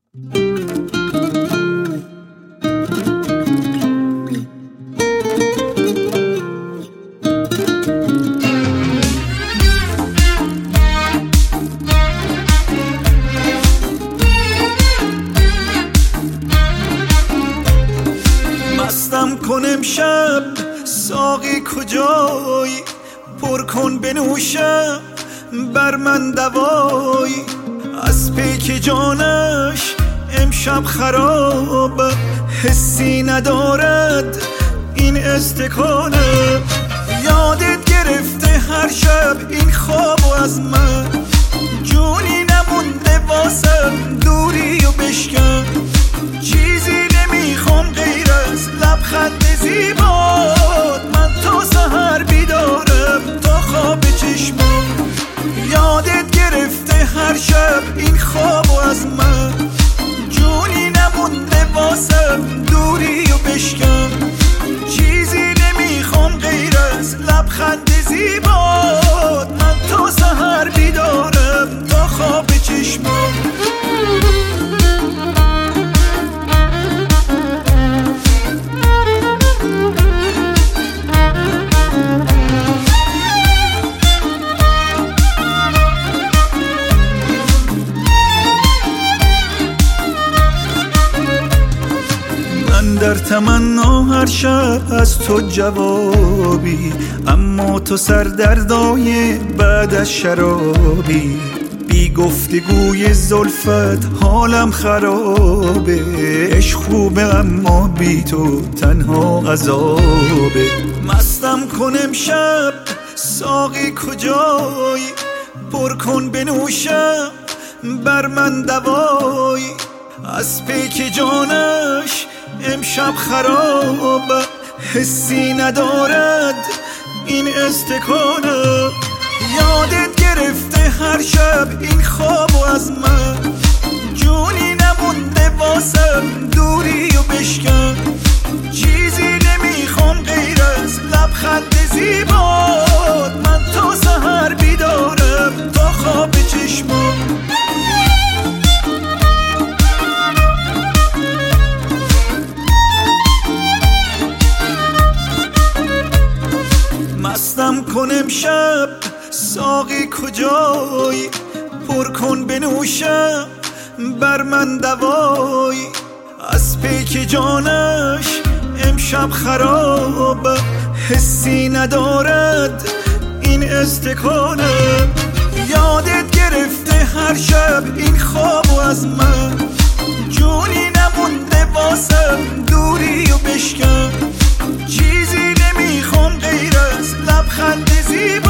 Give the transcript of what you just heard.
مستم کن امشب ساقی کجایی، پر کن بنوشم بر من دوایی. از پیک جانش امشب خراب، حسی ندارد این استکانه. یادت گرفته هر شب این خواب و از من، جونی نمونده واسم دوری و بشکن. چیزی نمیخوام غیر از لبخند زیبات، من تا سحر بیدارم تا خواب چشمم. یادت گرفته هر شب این خواب و از من، جونی نمونده واسم دوری و بشکن. چیزی نمیخوام غیر از لبخند زیبات، من تا سحر بیدارم تا خواب چشمم. در تمنا هر شب از تو جوابی، اما تو سردردای بعد از شرابی. بی گفتگوی زلفت حالم خرابه، عشق خوبه اما بی تو تنها عذابه. مستم کن امشب ساقی کجایی، پر کن بنوشم بر من دوایی. از پیک جانش امشب خراب، حسی ندارد این استکانه. یادت گرفته هر شب این خواب و از من، جونی نمونده واسم دوری و بشکن. چیزی نمیخوام غیر از لبخند زیبات، من تا سحر بیدارم تا خواب چشمم. مستم کن امشب ساقی کجایی، پر کن بنوشم بر من دوایی. از پیک جانش امشب خراب، حسی ندارد این استکانه. یادت گرفته هر شب این خواب و از من، جونی نمونده واسم دوری و بشکن. چیزی نمیخوام غیر از لبخند زیبا،